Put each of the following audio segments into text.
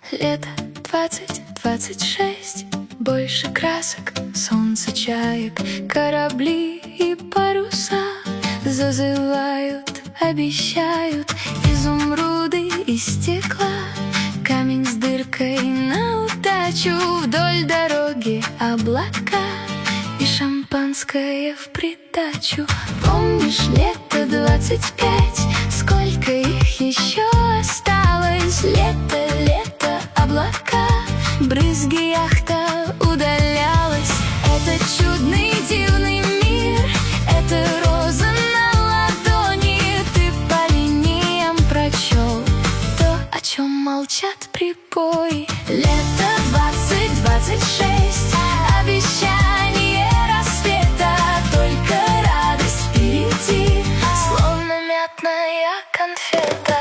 Лето 2026, больше красок, солнце, чаек, корабли и паруса зазывают, обещают изумруды из стекла. Камень с дыркой на удачу, вдоль дороги облака и шампанское в придачу. Помнишь лето 25? Сколько их еще осталось? Лето, лето, облака, брызги, яхта удалялась. Это чудный, дивный мир, это роза на ладони. Ты по линиям прочел то, о чем молчат прибои. Лето 2026, обещание рассвета, только радость впереди, словно мятная конфета.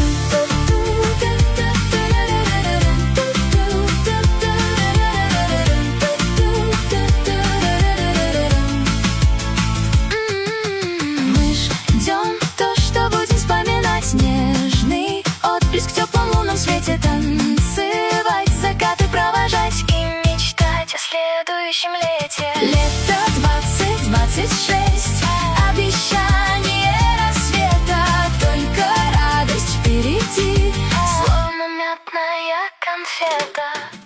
Мы ждем то, что будем вспоминать, нежный отблеск в теплом лунном свете, танцевать, закаты провожать и мечтать о следующем лете. Лето 2026, обещание рассвета, только радость впереди, словно мятная конфета.